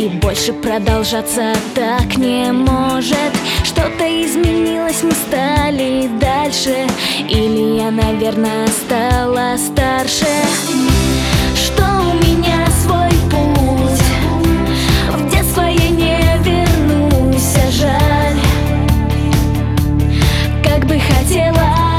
И больше продолжаться так не может. Что-то изменилось, мы стали дальше. Или я, наверное, стала старше. Что у меня свой путь, в детство я не вернусь, а жаль. Как бы хотелось.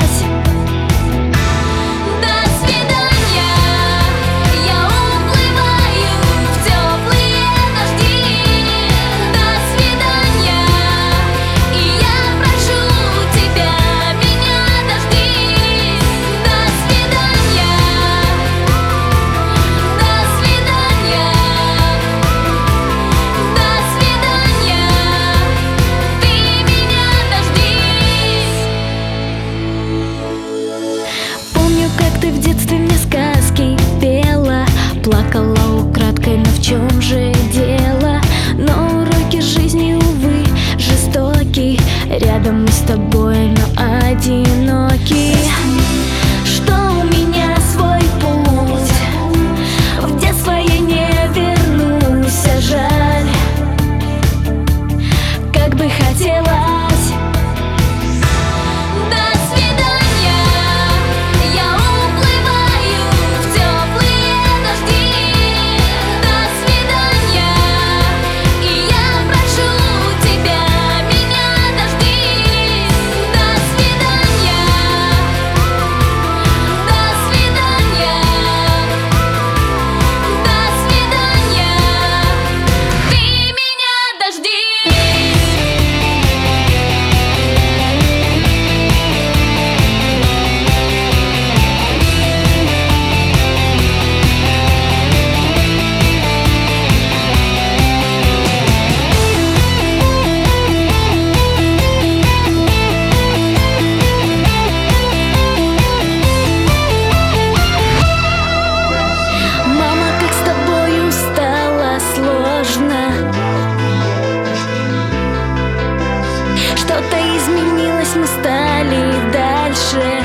Ты в детстве мне сказки пела, плакала украдкой, но в чем же дело? Но уроки жизни, увы, жестоки. Рядом мы с тобой, но одиноки. Что у меня свой путь, в детство я не вернусь, а жаль. Как бы хотелось. Что-то изменилось, мы стали дальше.